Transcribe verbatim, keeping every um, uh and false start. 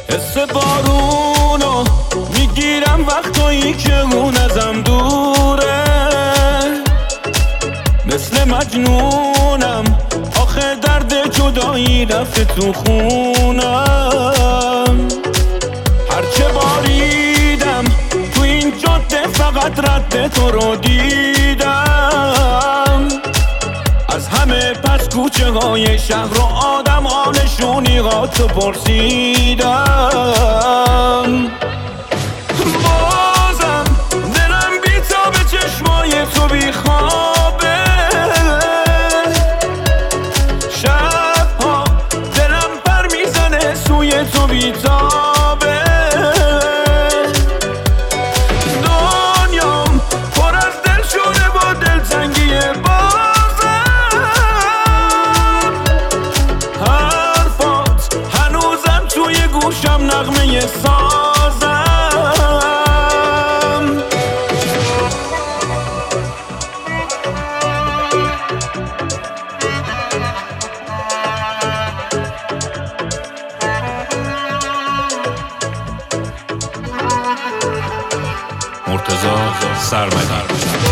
حس بارونو میگیرم وقتایی که اون ازم دوره، مثل مجنونم آخه درد جدایی رفته تو خونم. هرچه باریدم تو این جاده فقط رد تو رو دیدم، از همه پس کوچه های شهر و آدم ها نشونیاتو پرسیدم. بازم دلم بی‌تاب چشمای تو بیخوابه، شبها دلم پر میزنه سوی تو بی‌تابه. دنیام پر از دل شده با دلتنگی بازم، حرفات هنوزم توی گوشم نغمه سازم. مرتضی سرمدی.